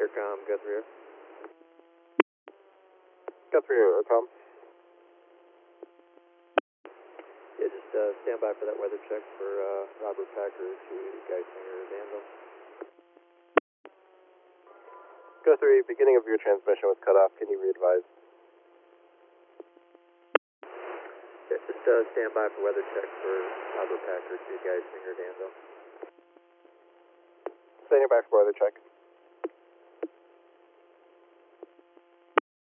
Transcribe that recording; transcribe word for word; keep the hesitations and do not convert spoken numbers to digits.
Intercom, Guthrie. Guthrie, Intercom. Yeah, just uh, stand by for that weather check for uh, Robert Packer to Geisinger, Danville. Guthrie, beginning of your transmission was cut off. Can you re-advise? Yeah, just uh, stand by for weather check for Robert Packer to Geisinger, Danville. Standing by for weather check.